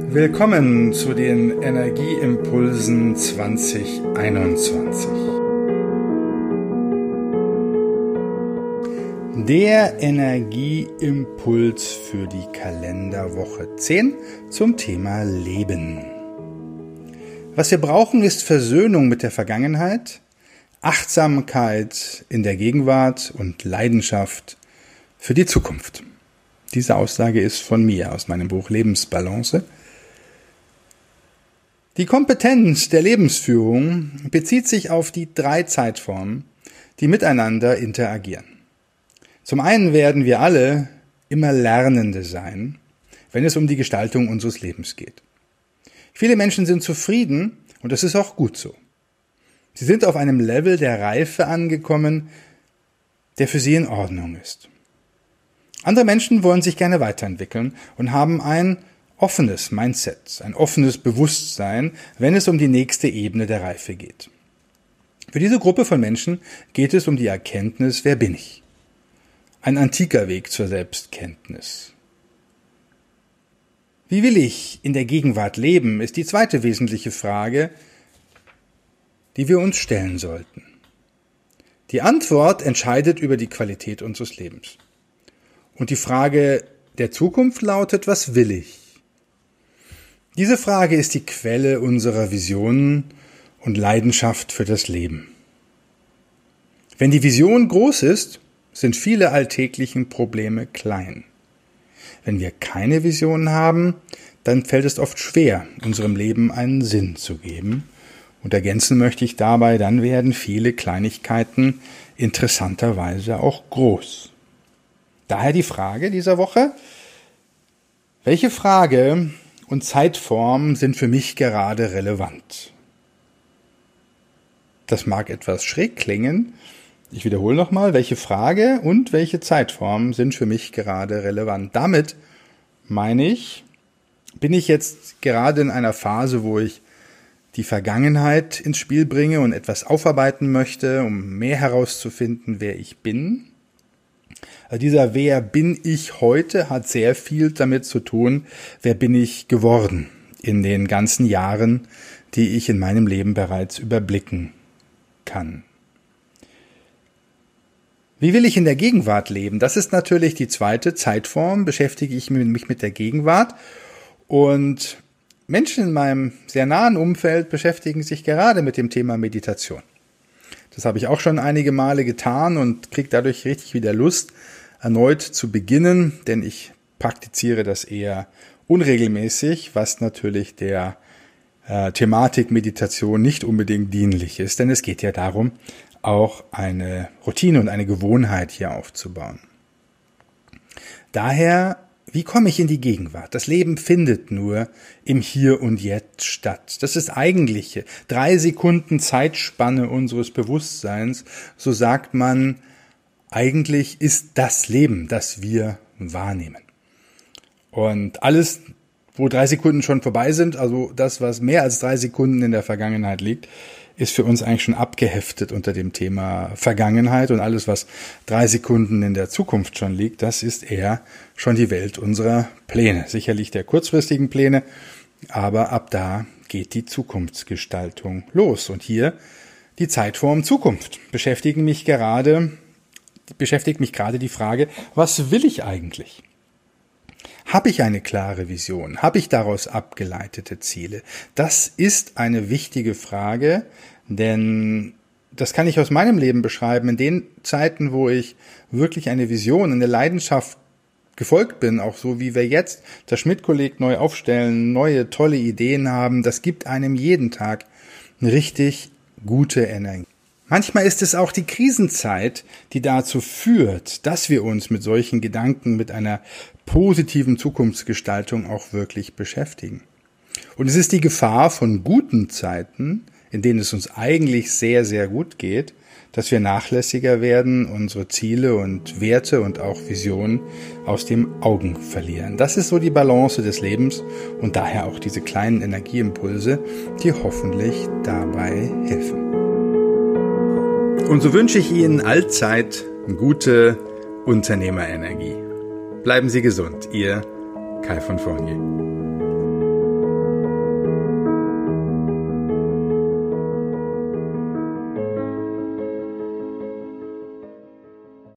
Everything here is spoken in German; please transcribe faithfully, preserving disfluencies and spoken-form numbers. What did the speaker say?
Willkommen zu den Energieimpulsen zwanzig einundzwanzig. Der Energieimpuls für die Kalenderwoche zehn zum Thema Leben. Was wir brauchen, ist Versöhnung mit der Vergangenheit, Achtsamkeit in der Gegenwart und Leidenschaft für die Zukunft. Diese Aussage ist von mir aus meinem Buch Lebensbalance. Die Kompetenz der Lebensführung bezieht sich auf die drei Zeitformen, die miteinander interagieren. Zum einen werden wir alle immer Lernende sein, wenn es um die Gestaltung unseres Lebens geht. Viele Menschen sind zufrieden und das ist auch gut so. Sie sind auf einem Level der Reife angekommen, der für sie in Ordnung ist. Andere Menschen wollen sich gerne weiterentwickeln und haben ein offenes Mindset, ein offenes Bewusstsein, wenn es um die nächste Ebene der Reife geht. Für diese Gruppe von Menschen geht es um die Erkenntnis, wer bin ich? Ein antiker Weg zur Selbstkenntnis. Wie will ich in der Gegenwart leben, ist die zweite wesentliche Frage, die wir uns stellen sollten. Die Antwort entscheidet über die Qualität unseres Lebens. Und die Frage der Zukunft lautet, was will ich? Diese Frage ist die Quelle unserer Visionen und Leidenschaft für das Leben. Wenn die Vision groß ist, sind viele alltäglichen Probleme klein. Wenn wir keine Vision haben, dann fällt es oft schwer, unserem Leben einen Sinn zu geben. Und ergänzen möchte ich dabei, dann werden viele Kleinigkeiten interessanterweise auch groß. Daher die Frage dieser Woche: Welche Frage und Zeitform sind für mich gerade relevant? Das mag etwas schräg klingen. Ich wiederhole nochmal, welche Frage und welche Zeitform sind für mich gerade relevant? Damit meine ich, bin ich jetzt gerade in einer Phase, wo ich die Vergangenheit ins Spiel bringe und etwas aufarbeiten möchte, um mehr herauszufinden, wer ich bin. Also dieser Wer bin ich heute hat sehr viel damit zu tun, wer bin ich geworden in den ganzen Jahren, die ich in meinem Leben bereits überblicken kann. Wie will ich in der Gegenwart leben? Das ist natürlich die zweite Zeitform, beschäftige ich mich mit der Gegenwart. Und Menschen in meinem sehr nahen Umfeld beschäftigen sich gerade mit dem Thema Meditation. Das habe ich auch schon einige Male getan und kriege dadurch richtig wieder Lust, erneut zu beginnen, denn ich praktiziere das eher unregelmäßig, was natürlich der äh, Thematik Meditation nicht unbedingt dienlich ist, denn es geht ja darum, auch eine Routine und eine Gewohnheit hier aufzubauen. Daher, wie komme ich in die Gegenwart? Das Leben findet nur im Hier und Jetzt statt. Das ist eigentliche drei Sekunden Zeitspanne unseres Bewusstseins. So sagt man, eigentlich ist das Leben, das wir wahrnehmen. Und alles, wo drei Sekunden schon vorbei sind, also das, was mehr als drei Sekunden in der Vergangenheit liegt, ist für uns eigentlich schon abgeheftet unter dem Thema Vergangenheit, und alles, was drei Sekunden in der Zukunft schon liegt, das ist eher schon die Welt unserer Pläne. Sicherlich der kurzfristigen Pläne, aber ab da geht die Zukunftsgestaltung los. Und hier die Zeitform Zukunft beschäftigen mich gerade, beschäftigt mich gerade die Frage, was will ich eigentlich? Habe ich eine klare Vision? Habe ich daraus abgeleitete Ziele? Das ist eine wichtige Frage, denn das kann ich aus meinem Leben beschreiben. In den Zeiten, wo ich wirklich eine Vision, eine Leidenschaft gefolgt bin, auch so wie wir jetzt das Schmidt-Kolleg neu aufstellen, neue tolle Ideen haben, das gibt einem jeden Tag eine richtig gute Energie. Manchmal ist es auch die Krisenzeit, die dazu führt, dass wir uns mit solchen Gedanken, mit einer positiven Zukunftsgestaltung auch wirklich beschäftigen. Und es ist die Gefahr von guten Zeiten, in denen es uns eigentlich sehr, sehr gut geht, dass wir nachlässiger werden, unsere Ziele und Werte und auch Visionen aus den Augen verlieren. Das ist so die Balance des Lebens und daher auch diese kleinen Energieimpulse, die hoffentlich dabei helfen. Und so wünsche ich Ihnen allzeit gute Unternehmerenergie. Bleiben Sie gesund, Ihr Kai von Fournier.